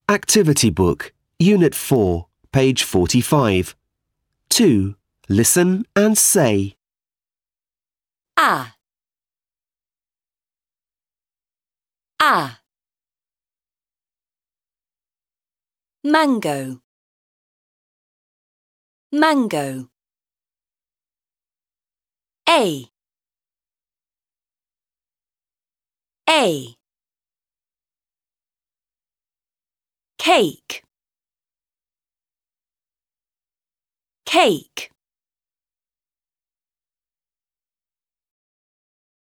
Activity Book, Unit 4, page 45. 2. Listen and say. A. A. Mango. Mango. A. A. Cake. Cake.